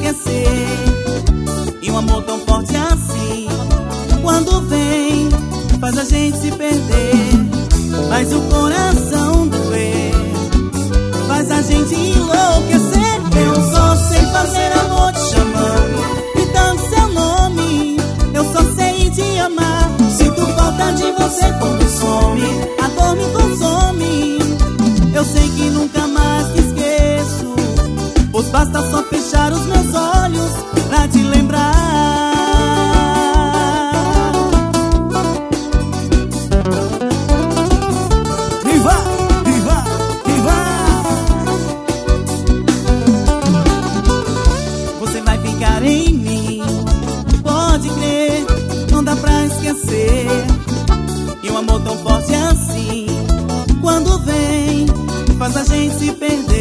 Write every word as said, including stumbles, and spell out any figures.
esquecer. E um amor tão forte assim, quando vem, faz a gente se perder. Faz o coração doer, faz a gente enlouquecer. Eu só sei fazer amor te chamando, gritando seu nome. Eu só sei te amar, sinto falta de você quando some. A dor me consome, eu sei que nunca mais te esqueço, pois basta só fechar os meus olhos pra te lembrar. Viva, viva, viva! Você vai ficar em mim, pode crer, não dá pra esquecer. E um amor tão forte assim, quando vem, faz a gente se perder.